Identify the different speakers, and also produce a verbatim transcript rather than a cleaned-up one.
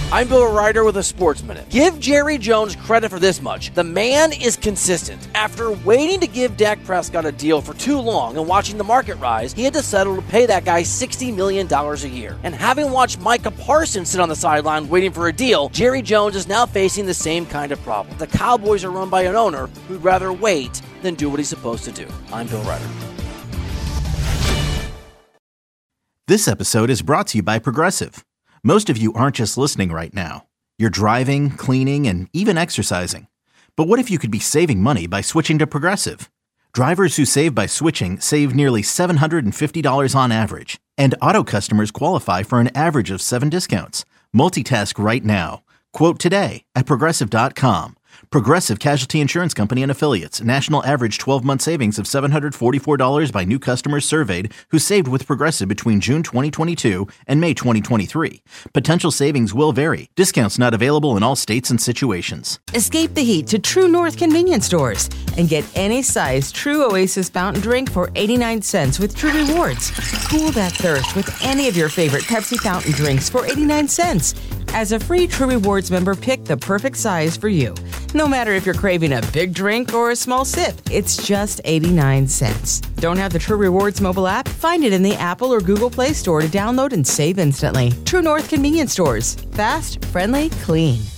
Speaker 1: I'm Bill Ryder with a Sports Minute. Give Jerry Jones credit for this much. The man is consistent. After waiting to give Dak Prescott a deal for too long and watching the market rise, he had to settle to pay that guy sixty million dollars a year. And having watched Micah Parsons sit on the sideline waiting for a deal, Jerry Jones is now facing the same kind of problem. The Cowboys are run by an owner who'd rather wait than do what he's supposed to do. I'm Bill Ryder.
Speaker 2: This episode is brought to you by Progressive. Most of you aren't just listening right now. You're driving, cleaning, and even exercising. But what if you could be saving money by switching to Progressive? Drivers who save by switching save nearly seven hundred fifty dollars on average. And auto customers qualify for an average of seven discounts. Multitask right now. Quote today at Progressive dot com. Progressive Casualty Insurance Company and Affiliates. National average twelve-month savings of seven hundred forty-four dollars by new customers surveyed who saved with Progressive between June twenty twenty-two and May twenty twenty-three. Potential savings will vary. Discounts not available in all states and situations.
Speaker 3: Escape the heat to True North convenience stores and get any size True Oasis fountain drink for eighty-nine cents with True Rewards. Cool that thirst with any of your favorite Pepsi fountain drinks for eighty-nine cents. As a free True Rewards member, pick the perfect size for you. No matter if you're craving a big drink or a small sip, it's just eighty-nine cents. Don't have the True Rewards mobile app? Find it in the Apple or Google Play Store to download and save instantly. True North convenience stores. Fast, friendly, clean.